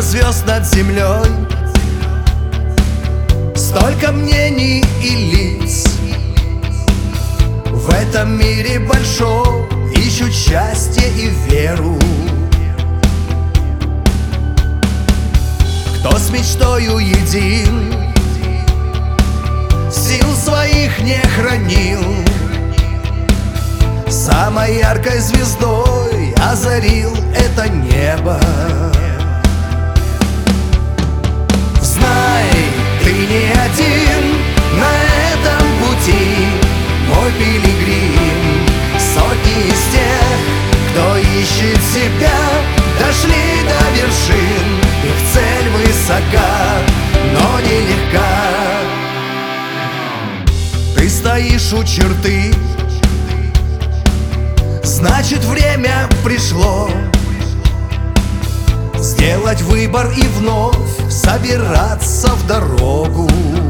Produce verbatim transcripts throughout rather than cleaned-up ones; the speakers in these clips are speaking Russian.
Столько звезд над землей, столько мнений и лиц. В этом мире большом ищут счастье и веру. Кто с мечтою един, сил своих не хранил, самой яркой звездой озарил это небо. Знай, ты не один на этом пути, мой пилигрим. Сотни из тех, кто ищет себя, дошли до вершин. Их цель высока, но нелегка. Ты стоишь у черты, значит, время пришло сделать выбор и вновь собираться в дорогу.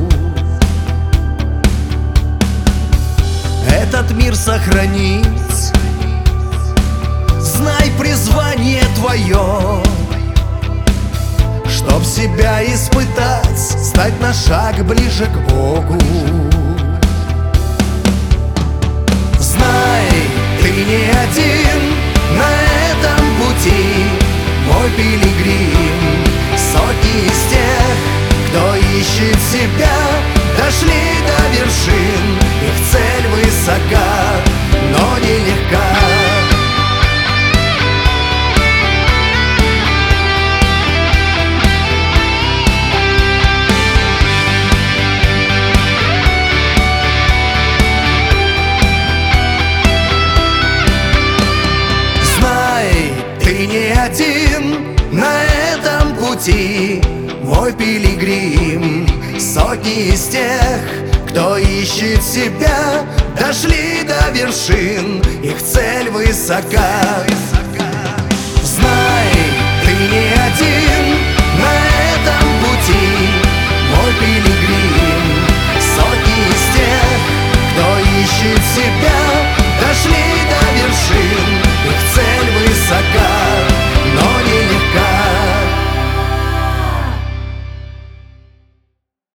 Этот мир сохранить, знай призвание твое, чтоб себя испытать, стать на шаг ближе к Богу. Знай, ты не один на этом пути, мой пилигрим. Сотни из тех, кто ищет себя, дошли до вершин. Их цель высока, но нелегка. Знай, ты не один на этом пути, мой пилигрим. Сотни из тех, кто ищет себя, дошли до вершин. Их цель высока. Знай, ты не один на этом пути, мой пилигрим.